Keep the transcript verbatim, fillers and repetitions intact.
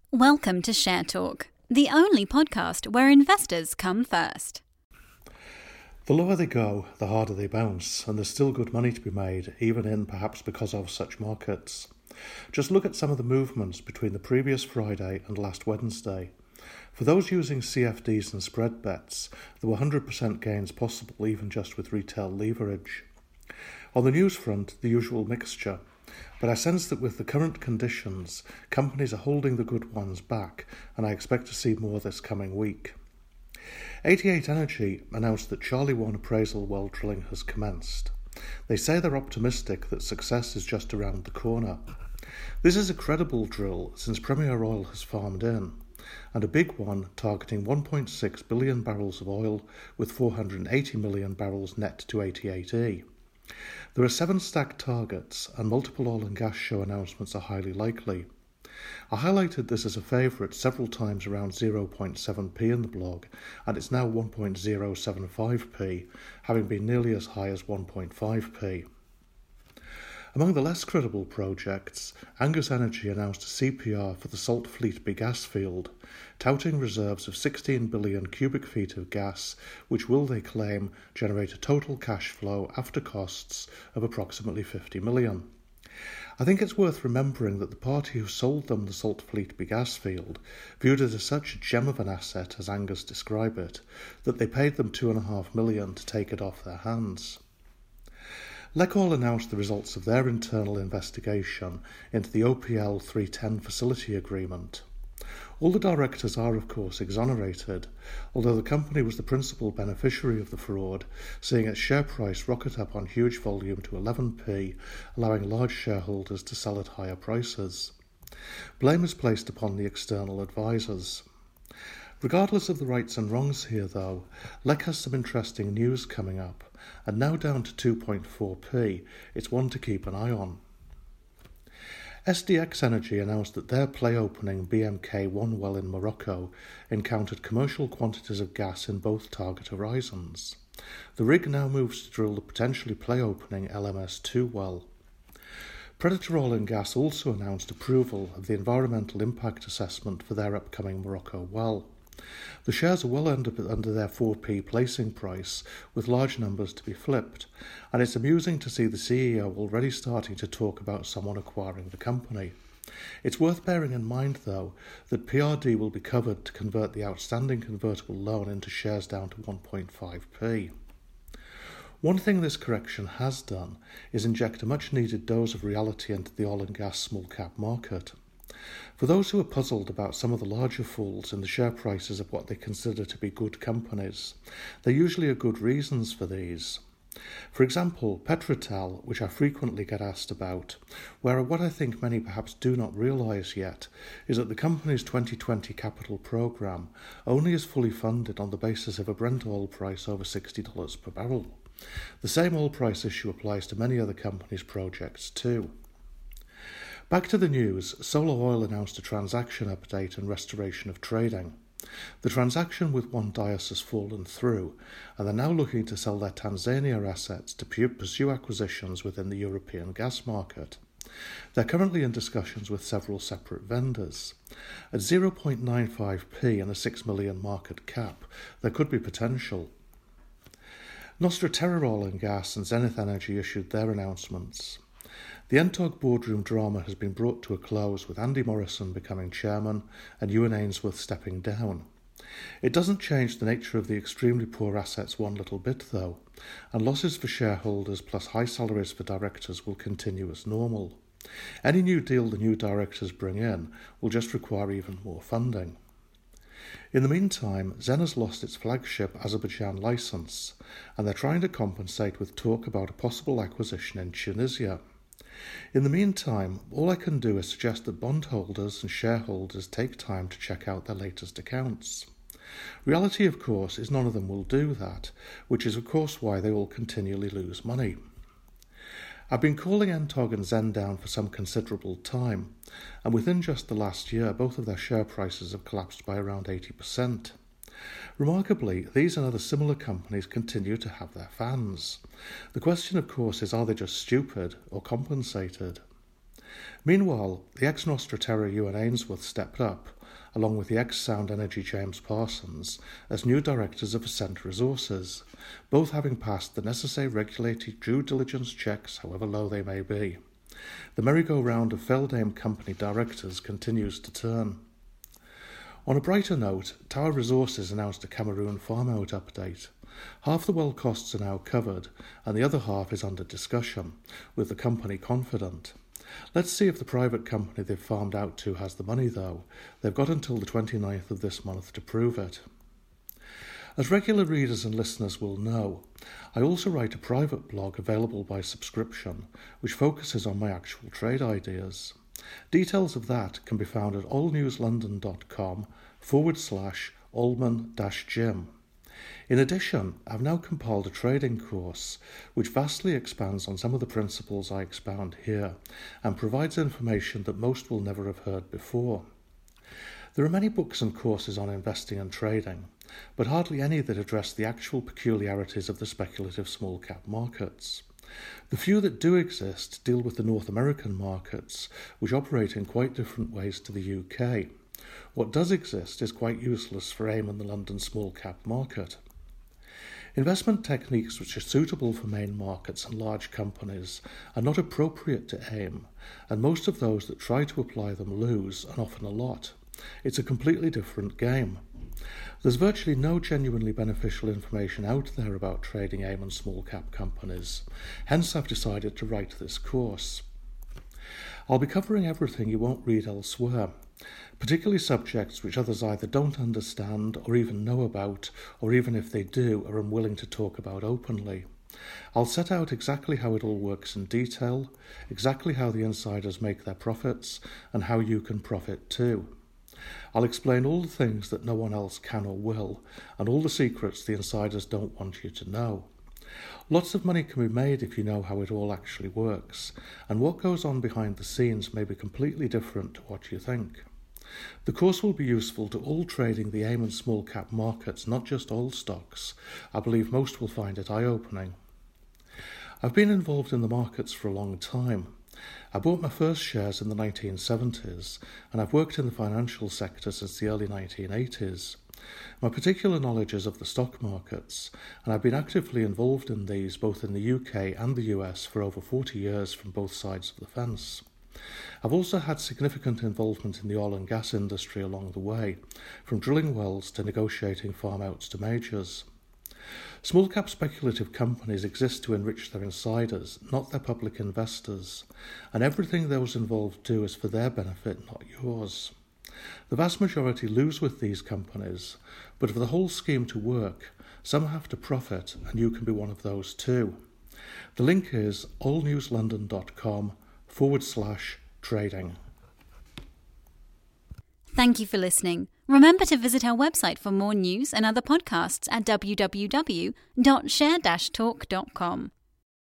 Welcome to Share Talk, the only podcast where investors come first. The lower they go, the harder they bounce, and there's still good money to be made, even in perhaps because of such markets. Just look at some of the movements between the previous Friday and last Wednesday. For those using C F Ds and spread bets, there were one hundred percent gains possible even just with retail leverage. On the news front, the usual mixture. But I sense that with the current conditions, companies are holding the good ones back, and I expect to see more this coming week. eighty-eight Energy announced that Charlie one appraisal well drilling has commenced. They say they're optimistic that success is just around the corner. This is a credible drill since Premier Oil has farmed in, and a big one targeting one point six billion barrels of oil with four hundred eighty million barrels net to eighty-eight E. There are seven stacked targets, and multiple oil and gas show announcements are highly likely. I highlighted this as a favourite several times around zero point seven p in the blog, and it's now one point zero seven five p, having been nearly as high as one point five p. Among the less credible projects, Angus Energy announced a C P R for the Salt Fleetby gas field, touting reserves of sixteen billion cubic feet of gas, which will, they claim, generate a total cash flow after costs of approximately fifty million. I think it's worth remembering that the party who sold them the Salt Fleetby gas field viewed it as such a gem of an asset, as Angus described it, that they paid them two and a half million to take it off their hands. Lecoil announced the results of their internal investigation into the O P L three ten facility agreement. All the directors are, of course, exonerated, although the company was the principal beneficiary of the fraud, seeing its share price rocket up on huge volume to eleven p, allowing large shareholders to sell at higher prices. Blame is placed upon the external advisors. Regardless of the rights and wrongs here, though, L E C has some interesting news coming up, and now down to two point four p, it's one to keep an eye on. S D X Energy announced that their play-opening B M K one well in Morocco encountered commercial quantities of gas in both target horizons. The rig now moves to drill the potentially play-opening L M S two well. Predator Oil and Gas also announced approval of the environmental impact assessment for their upcoming Morocco well. The shares are well under, under their four p placing price, with large numbers to be flipped, and it's amusing to see the C E O already starting to talk about someone acquiring the company. It's worth bearing in mind, though, that P R D will be covered to convert the outstanding convertible loan into shares down to one point five p. One thing this correction has done is inject a much-needed dose of reality into the oil and gas small-cap market. For those who are puzzled about some of the larger falls in the share prices of what they consider to be good companies, there usually are good reasons for these. For example, Petrotel, which I frequently get asked about, where what I think many perhaps do not realise yet is that the company's twenty twenty capital programme only is fully funded on the basis of a Brent oil price over sixty dollars per barrel. The same oil price issue applies to many other companies' projects too. Back to the news, Solar Oil announced a transaction update and restoration of trading. The transaction with One Dias has fallen through, and they're now looking to sell their Tanzania assets to pursue acquisitions within the European gas market. They're currently in discussions with several separate vendors. At zero point nine five p and a six million market cap, there could be potential. Nostra Terra Oil and Gas and Zenith Energy issued their announcements. The Entog boardroom drama has been brought to a close, with Andy Morrison becoming chairman and Ewan Ainsworth stepping down. It doesn't change the nature of the extremely poor assets one little bit, though, and losses for shareholders plus high salaries for directors will continue as normal. Any new deal the new directors bring in will just require even more funding. In the meantime, Zen has lost its flagship Azerbaijan licence, and they're trying to compensate with talk about a possible acquisition in Tunisia. In the meantime, all I can do is suggest that bondholders and shareholders take time to check out their latest accounts. Reality, of course, is none of them will do that, which is of course why they all continually lose money. I've been calling Entog and Zen down for some considerable time, and within just the last year both of their share prices have collapsed by around eighty percent. Remarkably, these and other similar companies continue to have their fans. The question, of course, is are they just stupid or compensated? Meanwhile, the ex-Nostra Terra Ewan Ainsworth stepped up, along with the ex-Sound Energy James Parsons, as new directors of Ascent Resources, both having passed the necessary regulatory due diligence checks, however low they may be. The merry-go-round of Feldame company directors continues to turn. On a brighter note, Tower Resources announced a Cameroon farm-out update. Half the well costs are now covered, and the other half is under discussion, with the company confident. Let's see if the private company they've farmed out to has the money, though. They've got until the twenty-ninth of this month to prove it. As regular readers and listeners will know, I also write a private blog available by subscription, which focuses on my actual trade ideas. Details of that can be found at allnewslondon.com forward slash allman dash jim. In addition, I've now compiled a trading course which vastly expands on some of the principles I expound here and provides information that most will never have heard before. There are many books and courses on investing and trading, but hardly any that address the actual peculiarities of the speculative small-cap markets. The few that do exist deal with the North American markets, which operate in quite different ways to the U K. What does exist is quite useless for AIM and the London small-cap market. Investment techniques which are suitable for main markets and large companies are not appropriate to AIM, and most of those that try to apply them lose, and often a lot. It's a completely different game. There's virtually no genuinely beneficial information out there about trading AIM and small-cap companies, hence I've decided to write this course. I'll be covering everything you won't read elsewhere, particularly subjects which others either don't understand or even know about, or even if they do, are unwilling to talk about openly. I'll set out exactly how it all works in detail, exactly how the insiders make their profits, and how you can profit too. I'll explain all the things that no one else can or will, and all the secrets the insiders don't want you to know. Lots of money can be made if you know how it all actually works, and what goes on behind the scenes may be completely different to what you think. The course will be useful to all trading the AIM and small cap markets, not just oil stocks. I believe most will find it eye-opening. I've been involved in the markets for a long time. I bought my first shares in the nineteen seventies, and I've worked in the financial sector since the early nineteen eighties. My particular knowledge is of the stock markets, and I've been actively involved in these both in the U K and the U S for over forty years from both sides of the fence. I've also had significant involvement in the oil and gas industry along the way, from drilling wells to negotiating farm-outs to majors. Small-cap speculative companies exist to enrich their insiders, not their public investors, and everything those involved do is for their benefit, not yours. The vast majority lose with these companies, but for the whole scheme to work, some have to profit, and you can be one of those too. The link is allnewslondon.com forward slash trading. Thank you for listening. Remember to visit our website for more news and other podcasts at w w w dot share dash talk dot com.